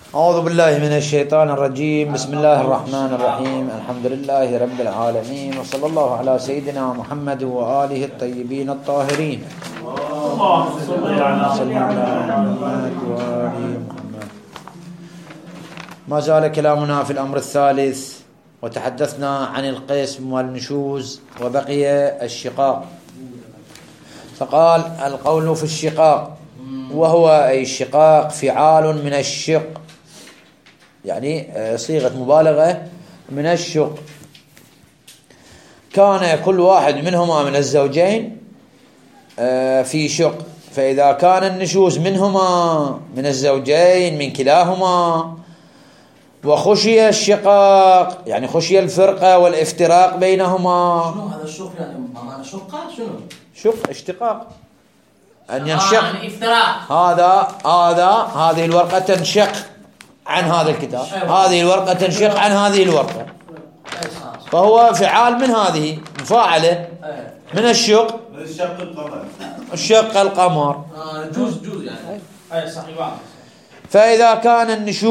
أعوذ بالله من الشيطان الرجيم. بسم الله الرحمن الرحيم. الحمد لله رب العالمين، وصلى الله على سيدنا محمد وآله الطيبين الطاهرين. اللهم صل على محمد وآل محمد. ما زال كلامنا في الأمر الثالث، وتحدثنا عن القسم والنشوز، وبقي الشقاق. فقال القول في الشقاق، وهو أي الشقاق فعال من الشق، يعني صيغة مبالغة من الشق. كان كل واحد منهما من الزوجين في شق، فإذا كان النشوز منهما من الزوجين من كلاهما، وخشي الشقاق يعني خشي الفرقة والافتراق بينهما. شنو هذا الشق؟ يعني معنى شقة شنو؟ شق اشتقاق، أن ينشق. يعني افتراق. هذه الورقة تنشق عن هذا الكتاب، هذه الورقة تنشق عن هذه الورقة، فهو فعال من هذه مفاعلة من الشق. الشق القمر. جوز يعني. صحيح. فإذا كان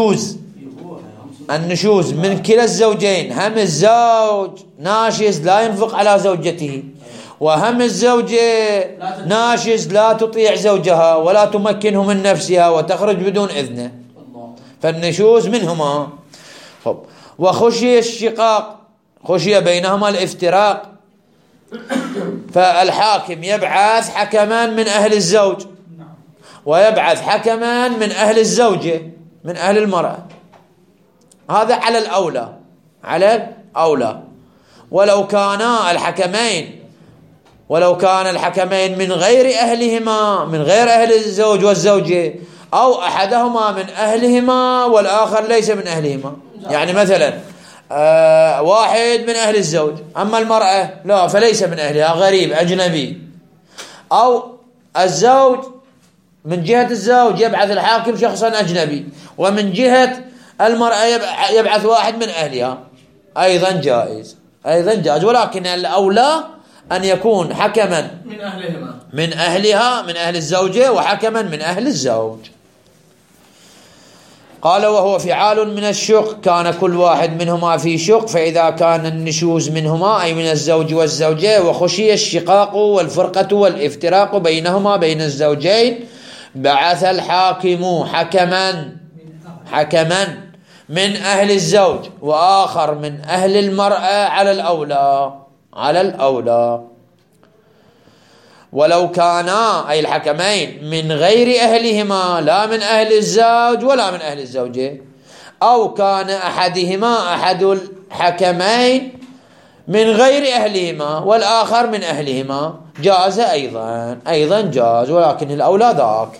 النشوز من كلا الزوجين، هم الزوج ناشز لا ينفق على زوجته، وهم الزوجة ناشز لا تطيع زوجها ولا تمكنه من نفسها وتخرج بدون إذنه، فالنشوز منهما. وخشي الشقاق، خشي بينهما الافتراق، فالحاكم يبعث حكما من أهل الزوج، ويبعث حكما من أهل الزوجة، من أهل المرأة. هذا على الأولى. ولو كان الحكمين من غير أهلهما، من غير أهل الزوج والزوجة، أو أحدهما من أهلهما والآخر ليس من أهلهما. يعني مثلا واحد من أهل الزوج، أما المرأة لا، فليس من أهلها، غريب أجنبي. أو الزوج من جهة الزوج يبعث الحاكم شخصا أجنبي، ومن جهة المرأة يبعث واحد من أهلها، أيضا جائز. ولكن الأولى أن يكون حكما من أهلها، من أهل الزوجة، وحكما من أهل الزوج. قال وهو فعال من الشق، كان كل واحد منهما في شق، فإذا كان النشوز منهما أي من الزوج والزوجة، وخشي الشقاق والفرقة والافتراق بينهما بين الزوجين، بعث الحاكم حكما من أهل الزوج وآخر من أهل المرأة على الأولى. ولو كانا أي الحكمين من غير أهلهما، لا من أهل الزوج ولا من أهل الزوجة، أو كان أحد الحكمين من غير أهلهما والآخر من أهلهما، جاز أيضا جاز، ولكن الأولى ذاك.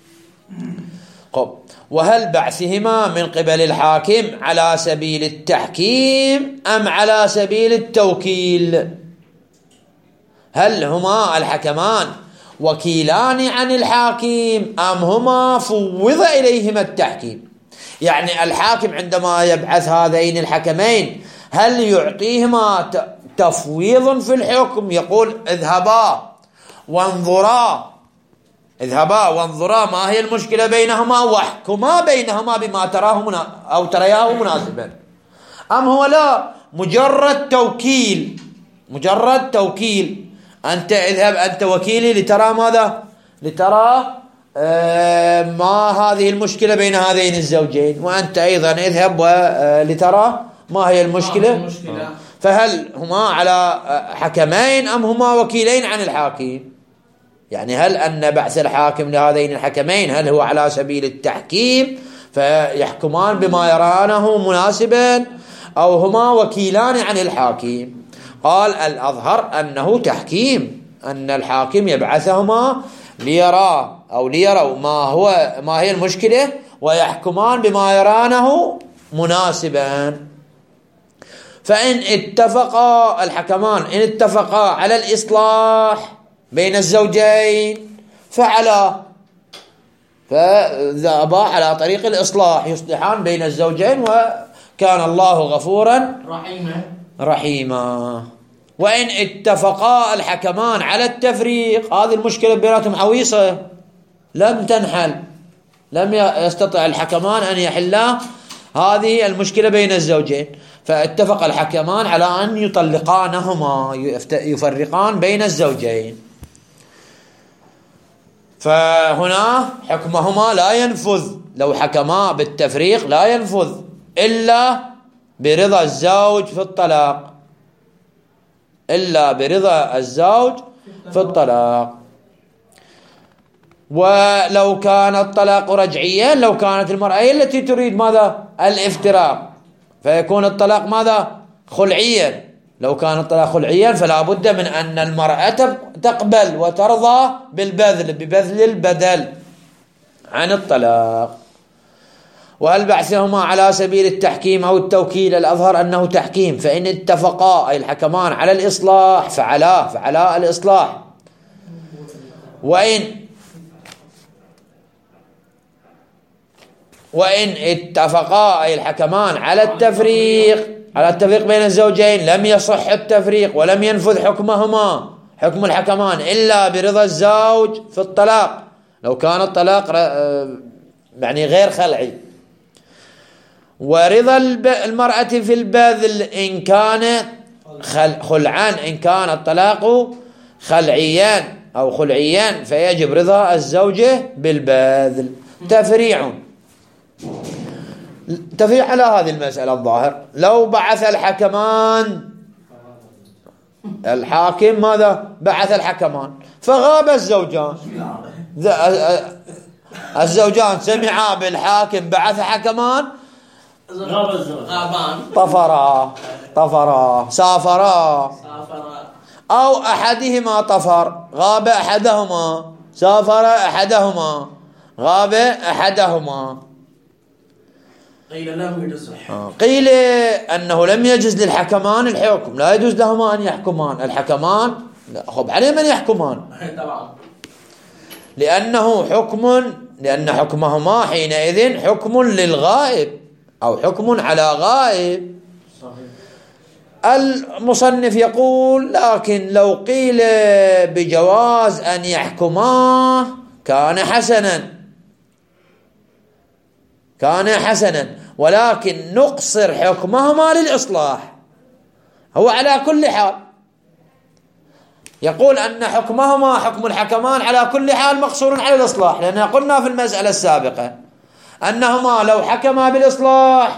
وهل بعثهما من قبل الحاكم على سبيل التحكيم أم على سبيل التوكيل؟ هل هما الحكمان وكيلان عن الحاكم أم هما فوض إليهما التحكيم؟ يعني الحاكم عندما يبعث هذين الحكمين هل يعطيهما تفويض في الحكم، يقول اذهبا وانظرا ما هي المشكلة بينهما واحكما بينهما بما ترياه مناسبا، أم هو لا، مجرد توكيل، أنت اذهب أنت وكيلي لترى ماذا؟ لترى ما هذه المشكلة بين هذين الزوجين، وأنت أيضا اذهب لترى ما هي المشكلة. فهل هما على حكمين أم هما وكيلين عن الحاكم؟ يعني هل أن بعث الحاكم لهذين الحكمين هل هو على سبيل التحكيم فيحكمان بما يرانه مناسبا، أو هما وكيلان عن الحاكم؟ قال الأظهر أنه تحكيم، أن الحاكم يبعثهما ليروا ما هي المشكلة، ويحكمان بما يرانه مناسبا. فإن اتفقا الحكمان على الإصلاح بين الزوجين فذهبا على طريق الإصلاح، يصلحان بين الزوجين، وكان الله غفورا رحيما. وإن اتفقا الحكمان على التفريق، هذه المشكلة بيناتهم عويصة لم تنحل، لم يستطع الحكمان أن يحلا هذه المشكلة بين الزوجين، فاتفق الحكمان على أن يطلقانهما، يفرقان بين الزوجين. فهنا حكمهما لا ينفذ، لو حكما بالتفريق لا ينفذ إلا برضا الزوج في الطلاق، إلا برضا الزوج في الطلاق. ولو كان الطلاق رجعيا، لو كانت المرأة هي التي تريد ماذا؟ الافتراق، فيكون الطلاق ماذا؟ خلعيا. لو كان الطلاق خلعيا فلا بد من أن المرأة تقبل وترضى ببذل البدل عن الطلاق. وهل بعثهما على سبيل التحكيم أو التوكيل؟ الأظهر أنه تحكيم، فإن اتفقا أي الحكمان على الإصلاح فعلا الإصلاح. وإن اتفقا أي الحكمان على التفريق بين الزوجين لم يصح التفريق ولم ينفذ حكم الحكمان إلا برضا الزوج في الطلاق، لو كان الطلاق يعني غير خلعي. ورضا المرأة في البذل إن كان خلعان، إن كان الطلاق خلعيان أو خلعيان فيجب رضا الزوجة بالبذل. تفريع على هذه المسألة الظاهر، لو بعث الحكمان، الحاكم ماذا؟ بعث الحكمان فغاب الزوجان سمعا بالحاكم بعث حكمان، طفرا سافرا، أو أحدهما طفر، غاب أحدهما، سافر أحدهما، غاب أحدهما. قيل أنه لم يجوز للحكمان الحكم، لا يجوز لهما أن يحكمان. الحكمان خب عليهم أن يحكمان لأن حكمهما حينئذ حكم للغائب أو حكم على غائب. المصنف يقول لكن لو قيل بجواز أن يحكما كان حسنا، ولكن نقصر حكمهما للإصلاح. هو على كل حال يقول أن حكمهما حكم الحكمان على كل حال مقصور على الإصلاح، لأن قلنا في المسألة السابقة أنهما لو حكما بالإصلاح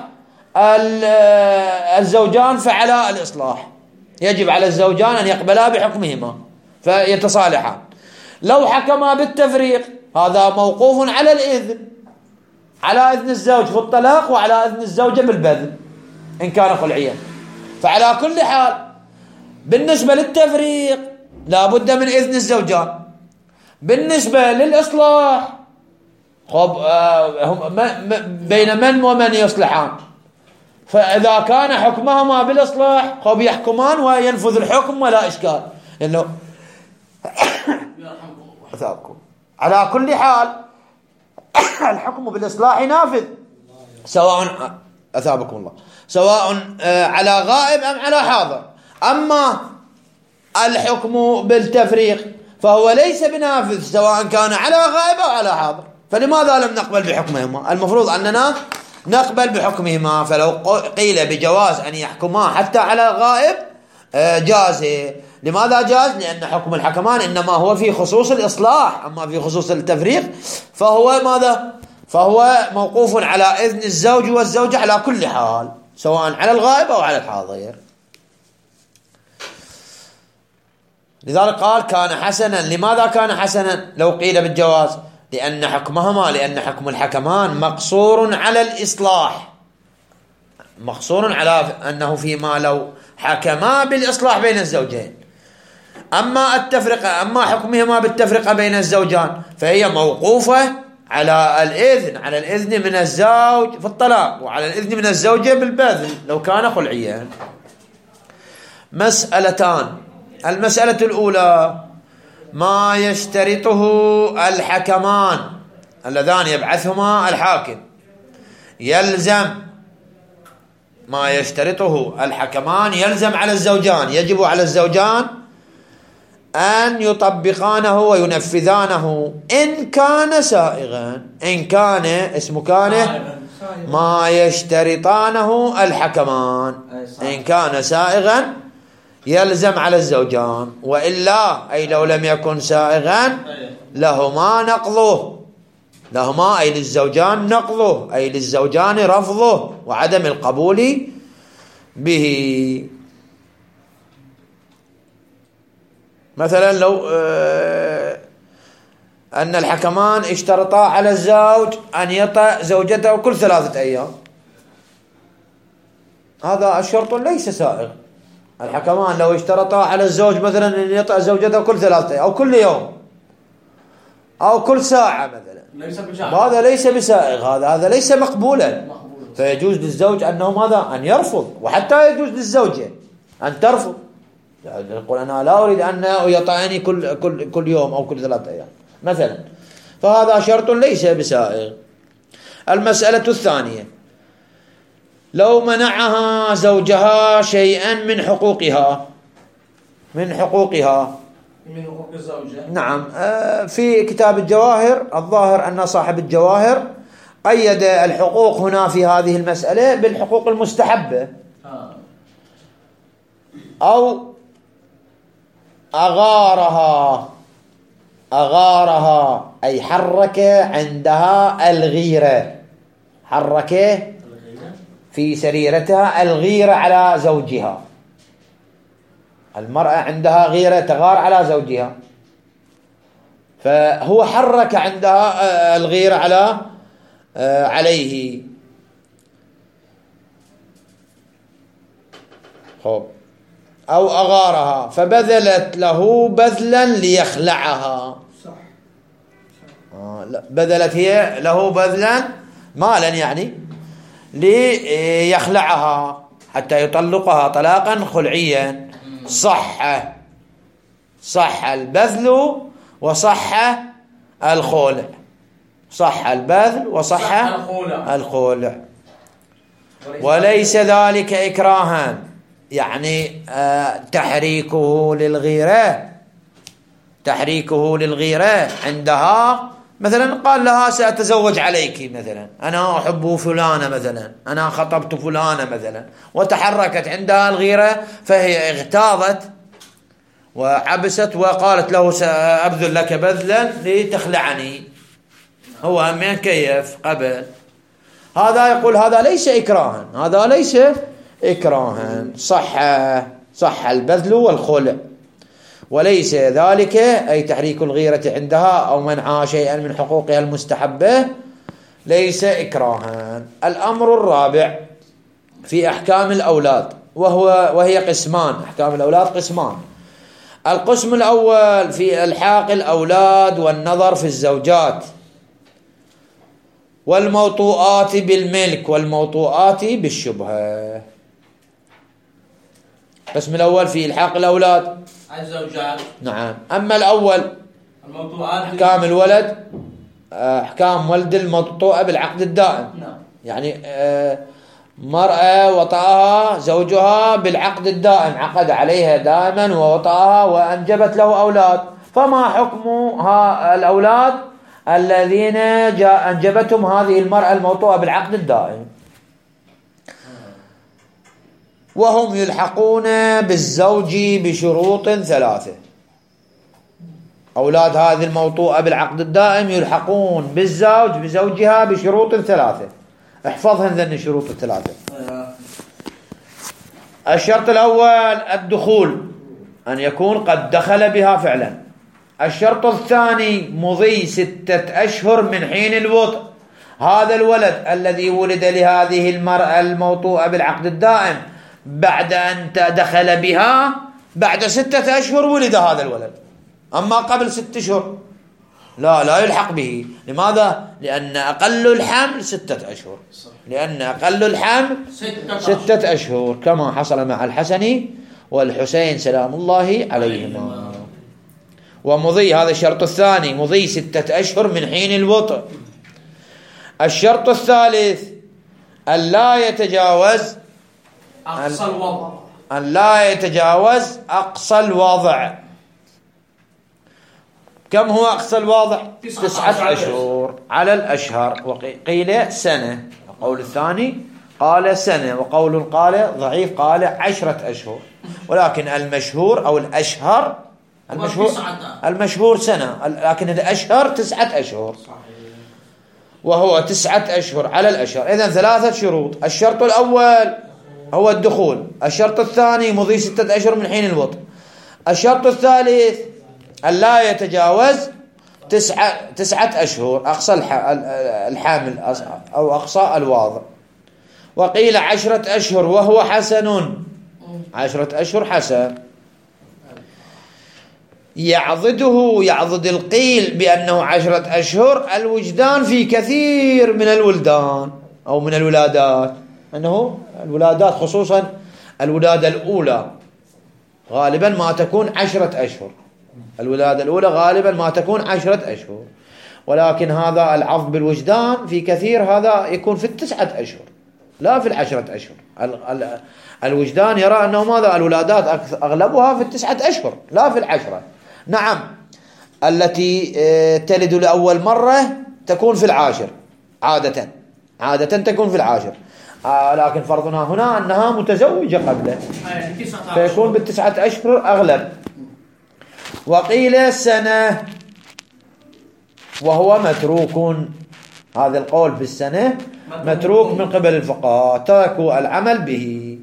الزوجان فعلا الإصلاح، يجب على الزوجان أن يقبلا بحكمهما فيتصالحان. لو حكما بالتفريق هذا موقوف على الإذن، على إذن الزوج في الطلاق وعلى إذن الزوجة بالبذل إن كان خلعيا. فعلى كل حال بالنسبة للتفريق لا بد من إذن الزوجان. بالنسبة للإصلاح بين من ومن يصلحان، فإذا كان حكمهما بالإصلاح يحكمان وينفذ الحكم ولا إشكال، لأنه على كل حال الحكم بالإصلاح نافذ، سواء أثابكم الله، سواء على غائب أم على حاضر. أما الحكم بالتفريق فهو ليس بنافذ سواء كان على غائب أو على حاضر. فلماذا لم نقبل بحكمهما؟ المفروض أننا نقبل بحكمهما. فلو قيل بجواز أن يحكما حتى على غائب جاز. لماذا جاز؟ لأن حكم الحكمان إنما هو في خصوص الإصلاح، أما في خصوص التفريق فهو ماذا؟ فهو موقوف على إذن الزوج والزوجة على كل حال، سواء على الغائب أو على الحاضر. لذلك قال كان حسنا. لماذا كان حسنا لو قيل بالجواز؟ لأن حكم الحكمان مقصور على الإصلاح، مقصور على أنه فيما لو حكما بالإصلاح بين الزوجين. أما حكمهما بالتفرقة بين الزوجان فهي موقوفة على الإذن من الزوج في الطلاق وعلى الإذن من الزوجة بالبذل لو كان خلعيا. مسألتان. المسألة الأولى ما يشترطه الحكمان اللذان يبعثهما الحاكم، يلزم ما يشترطه الحكمان يلزم على الزوجان، يجب على الزوجان أن يطبقانه وينفذانه إن كان سائغا. إن كان اسم كانه ما يشترطانه الحكمان. إن كان سائغا يلزم على الزوجان، وإلا أي لو لم يكن سائغا لهما نقضه. لهما أي للزوجان نقضه، أي للزوجان رفضه وعدم القبول به. مثلا لو أن الحكمان اشترطا على الزوج أن يطأ زوجته كل 3 أيام، هذا الشرط ليس سائغ. الحكمان لو اشترطا على الزوج مثلا أن يطأ زوجته كل 3 أيام أو كل يوم أو كل ساعة مثلا، هذا ليس بسائغ، هذا ليس مقبولا. فيجوز للزوج أنه ماذا؟ أن يرفض، وحتى يجوز للزوجة أن ترفض. يعني يقول أنا لا أريد أن يطعني كل يوم أو كل 3 أيام مثلا، فهذا شرط ليس بسائغ. المسألة الثانية، لو منعها زوجها شيئا من حقوقها. من حقوق الزوجة. نعم. في كتاب الجواهر الظاهر أن صاحب الجواهر قيد الحقوق هنا في هذه المسألة بالحقوق المستحبة. أو أغارها أي حرك عندها الغيرة، حرك في سريرتها الغيرة على زوجها. المرأة عندها غيرة، تغار على زوجها، فهو حرك عندها الغيرة عليه. أو أغارها فبذلت له بذلا ليخلعها. لا، بذلت هي له بذلا مالا يعني ليخلعها حتى يطلقها طلاقا خلعيا. صح البذل وصح الخلع. صح البذل وصح الخلع، وليس ذلك إكراها، يعني تحريكه للغيرة عندها. مثلا قال لها سأتزوج عليك، مثلا أنا أحب فلانة، مثلا أنا خطبت فلانة مثلا، وتحركت عندها الغيرة، فهي اغتاظت وعبست وقالت له سأبذل لك بذلا لتخلعني. هو هم كيف قبل. هذا يقول هذا ليس إكراها، صح البذل والخلع، وليس ذلك أي تحريك الغيرة عندها أو منعها شيئا من حقوقها المستحبة ليس إكراها. الأمر الرابع في أحكام الأولاد، وهي قسمان. أحكام الأولاد قسمان. القسم الأول في إلحاق الأولاد والنظر في الزوجات والموطوءات بالملك والموطوءات بالشبهة. القسم الأول في إلحاق الأولاد الزوجات. نعم. أما الأول أحكام الولد، أحكام ولد الموطوءة بالعقد الدائم. نعم. يعني مرأة وطأها زوجها بالعقد الدائم، عقد عليها دائما ووطأها وأنجبت له أولاد، فما حكم الأولاد الذين أنجبتهم هذه المرأة الموطوءة بالعقد الدائم؟ وهم يلحقون بالزوج بشروط 3. أولاد هذه الموطوءة بالعقد الدائم يلحقون بزوجها بشروط 3. احفظها ذن الشروط 3. الشرط الأول الدخول، أن يكون قد دخل بها فعلا. الشرط الثاني مضي 6 أشهر من حين الوطء. هذا الولد الذي ولد لهذه المرأة الموطوءة بالعقد الدائم بعد أن دخل بها بعد 6 أشهر ولد هذا الولد، أما قبل 6 أشهر لا يلحق به. لماذا؟ لأن أقل الحمل 6 أشهر. لأن أقل الحمل 6 أشهر، كما حصل مع الحسن والحسين سلام الله عليهما. ومضي، هذا الشرط الثاني، مضي 6 أشهر من حين الوطء. الشرط الثالث أن لا يتجاوز أقصى الوضع. كم هو أقصى الواضع؟ 9 أشهر على الأشهر. وقيل سنة. القول الثاني قال سنة، وقول قال ضعيف قال 10 أشهر. ولكن المشهور أو الأشهر، المشهور سنة، لكن الأشهر 9 أشهر، وهو 9 أشهر على الأشهر. إذن 3 شروط. الشرط الأول هو الدخول، الشرط الثاني مضي 6 أشهر من حين الوطء، الشرط الثالث ألا يتجاوز 9 أشهر أقصى الحامل أو أقصى الواضع. وقيل 10 أشهر وهو حسن، 10 أشهر حسن. يعضد القيل بأنه 10 أشهر الوجدان في كثير من الولدان أو من الولادات، أنه الولادات خصوصا الولادة الأولى غالبا ما تكون 10 أشهر، الولادة الأولى غالبا ما تكون 10 أشهر، ولكن هذا العض بالوجدان في كثير هذا يكون في 9 أشهر لا في 10 أشهر. الوجدان يرى أنه ماذا الولادات أغلبها في 9 أشهر لا في 10. نعم، التي تلد لأول مرة تكون في 10 عادة تكون في 10، لكن فرضنا هنا أنها متزوجة قبله فيكون ب9 أشهر أغلب. وقيل سنة وهو متروك، هذا القول بالسنة متروك من قبل الفقهاء، تركوا العمل به.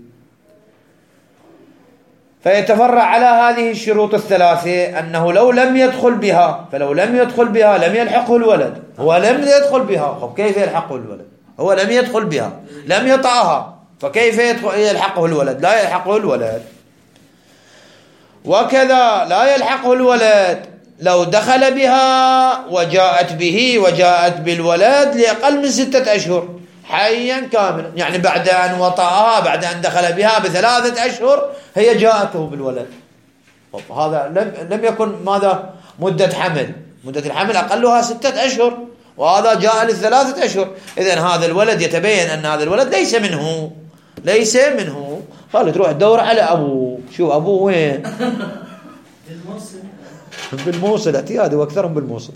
فيتفرع على هذه الشروط الثلاثة أنه لو لم يدخل بها، فلو لم يدخل بها لم يلحقه الولد. هو لم يدخل بها، كيف يلحقه الولد؟ هو لم يدخل بها، لم يطعها، فكيف يلحقه الولد؟ لا يلحقه الولد. وكذا لا يلحقه الولد لو دخل بها وجاءت به وجاءت بالولد لأقل من 6 أشهر حيا كاملا، يعني بعد أن وطأها بعد أن دخل بها ب3 أشهر هي جاءته بالولد. هذا لم يكن ماذا مدة حمل، مدة الحمل أقلها 6 أشهر، وهذا جاء ل3 أشهر. إذن هذا الولد يتبين أن هذا الولد ليس منه. خلي تروح تدور على أبوه، شو أبوه وين؟ بالموصل اعتيادي وأكثرهم بالموصل.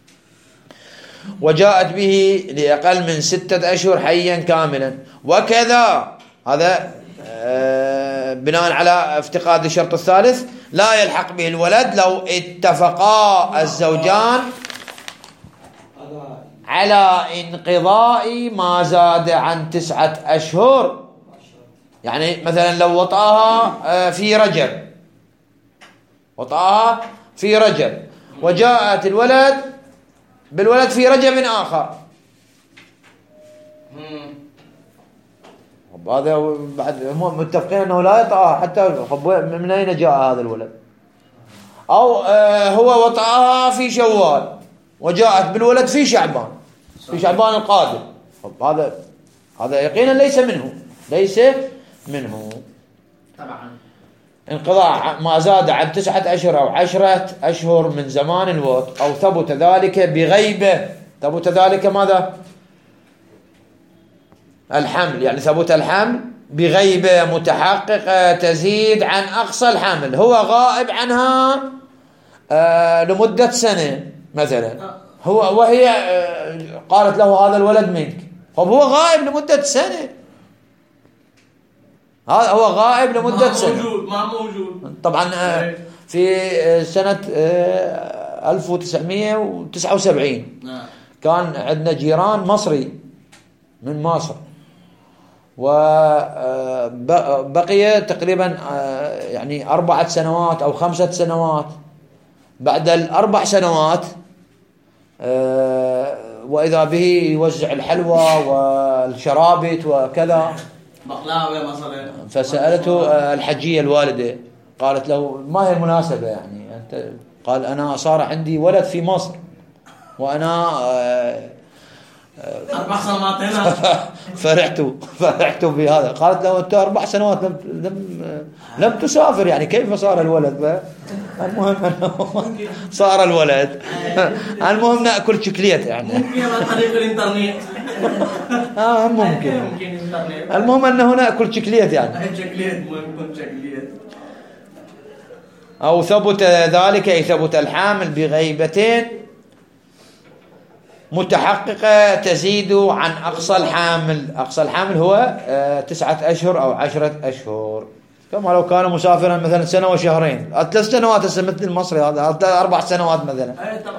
وجاءت به لأقل من 6 أشهر حيا كاملا. وكذا هذا بناء على افتقاد الشرط الثالث لا يلحق به الولد لو اتفقا الزوجان على انقضاء ما زاد عن 9 أشهر. يعني مثلا لو وطأها في رجب، وجاءت بالولد في رجب آخر، هذا بعد هم متفقين أنه لا يطأها حتى من أين جاء هذا الولد؟ أو هو وطأها في شوال وجاءت بالولد في شعبان القادم، هذا يقينا ليس منه طبعا. انقضاء ما زاد عن 9 أشهر أو 10 أشهر من زمان الوطء، أو ثبت ذلك بغيبة. ثبت ذلك ماذا؟ الحمل، يعني ثبت الحمل بغيبة متحققة تزيد عن أقصى الحمل، هو غائب عنها لمدة سنة مثلا، وهي قالت له هذا الولد منك، هو غائب لمدة سنة، هذا هو غائب لمدة سنة ما موجود طبعا. في سنة 1979 كان عندنا جيران مصري من مصر، وبقي تقريبا يعني 4 سنوات أو 5 سنوات. بعد 4 سنوات وإذا به يوزع الحلوى والشرابت وكذا، بقلاوة مثلا. فسألته الحجية الوالدة، قالت له ما هي المناسبة يعني أنت؟ قال أنا صار عندي ولد في مصر وأنا 4 سنوات هنا. فرحت بهذا. قالت له أنت 4 سنوات لم تسافر، يعني كيف صار الولد؟ المهم أنه صار الولد. المهم نأكل شكليت يعني. ممكن عن طريق الإنترنت. ممكن. المهم أنه نأكل شكليت يعني. شكليت مهم شكليت. أو ثبت ذلك أي ثبت الحامل بغيبتين متحققة تزيد عن أقصى الحامل. أقصى الحامل هو 9 أشهر أو 10 أشهر، كما لو كان مسافرا مثلا سنة وشهرين، 3 سنوات مثل المصري هذا 4 سنوات مثلا.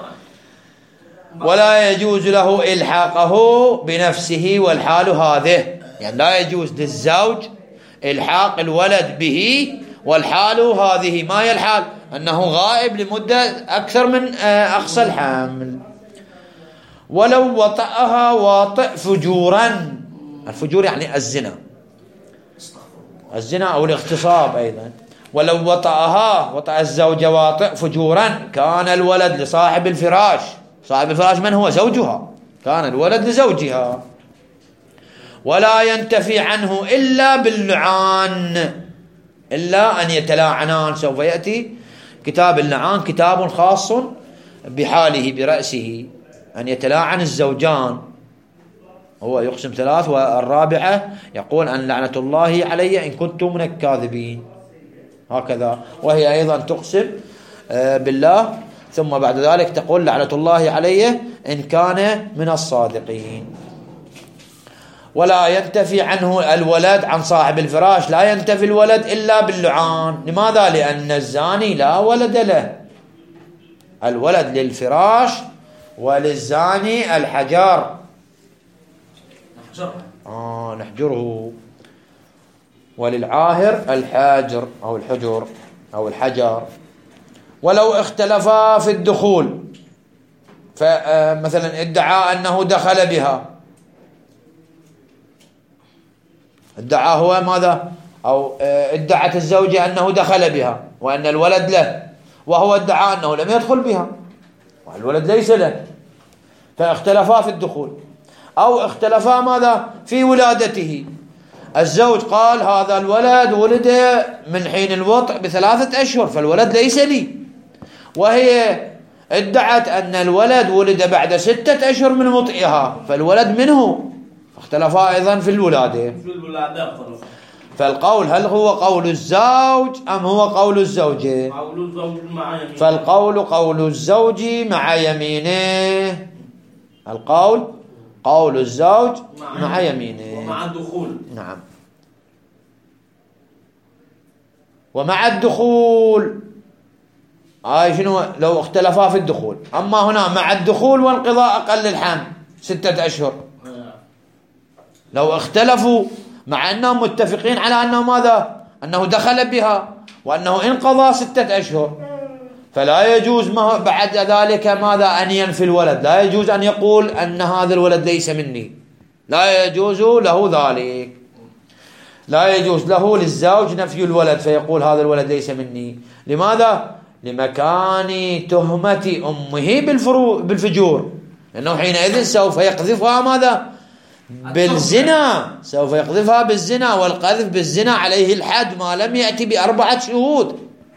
ولا يجوز له إلحاقه بنفسه والحال هذه، يعني لا يجوز للزوج إلحاق الولد به والحال هذه. ما هي الحال؟ أنه غائب لمدة أكثر من أقصى الحامل. ولو وطأها واطئ فجورا، الفجور يعني الزنا أو الاغتصاب أيضا. ولو وطأ الزوج واطئ فجورا كان الولد لصاحب الفراش. صاحب الفراش من هو؟ زوجها، كان الولد لزوجها. ولا ينتفي عنه إلا باللعان، إلا أن يتلاعنان. سوف يأتي كتاب اللعان، كتاب خاص بحاله برأسه، أن يتلاعن الزوجان. هو يقسم 3 والرابعة يقول أن لعنة الله علي إن كنت من الكاذبين، هكذا. وهي أيضا تقسم بالله، ثم بعد ذلك تقول لعنة الله علي إن كان من الصادقين. ولا ينتفي عنه الولد عن صاحب الفراش، لا ينتفي الولد إلا باللعان. لماذا؟ لأن الزاني لا ولد له، الولد للفراش وللزاني الحجر، نحجره. وللعاهر الحاجر أو الحجر أو الحجر. ولو اختلفا في الدخول، فمثلا ادعى أنه دخل بها، ادعى هو ماذا؟ أو ادعت الزوجة أنه دخل بها وأن الولد له، وهو ادعى أنه لم يدخل بها والولد ليس له، فاختلفا في الدخول. أو اختلفا ماذا؟ في ولادته. الزوج قال هذا الولد ولد من حين الوطء ب3 أشهر فالولد ليس لي، وهي ادعت أن الولد ولد بعد 6 أشهر من وطئها فالولد منه. اختلفا أيضا في الولادة. فالقول هل هو قول الزوج أم هو قول الزوجة؟ فالقول قول الزوج مع يمينه. القول قول الزوج مع يمينه ومع الدخول. نعم، ومع الدخول. شنو لو اختلفا في الدخول؟ أما هنا مع الدخول وانقضاء أقل الحمل 6 أشهر. لو اختلفوا مع أنهم متفقين على أنه ماذا؟ أنه دخل بها وأنه انقضى 6 أشهر، فلا يجوز بعد ذلك ماذا؟ أن ينفي الولد. لا يجوز أن يقول أن هذا الولد ليس مني، لا يجوز له ذلك. لا يجوز له للزوج نفي الولد فيقول هذا الولد ليس مني. لماذا؟ لمكان تهمة أمه بالفجور، لأنه حينئذ سوف يقذفها ماذا؟ بالزنا، سوف يقذفها بالزنا، والقذف بالزنا عليه الحد ما لم يأتي ب4 شهود.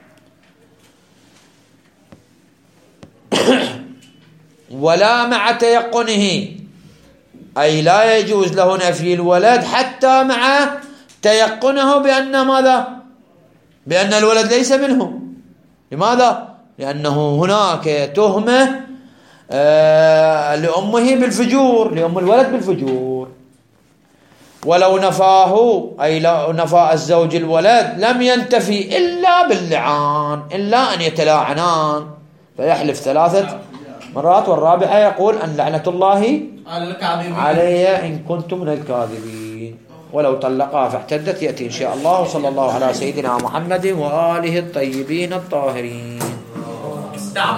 ولا مع تيقنه، أي لا يجوز له نفي الولد حتى مع تيقنه بأن ماذا؟ بأن الولد ليس منه. لماذا؟ لأنه هناك تهمة لأمه بالفجور، لأم الولد بالفجور. ولو نفاه، أي لو نفى الزوج الولد لم ينتفي إلا باللعان، إلا أن يتلاعنان فيحلف 3 مرات والرابعة يقول أن لعنة الله علي إن كنت من الكاذبين. ولو طلقها فاعتدت يأتي إن شاء الله. وصلى الله على سيدنا محمد وآله الطيبين الطاهرين.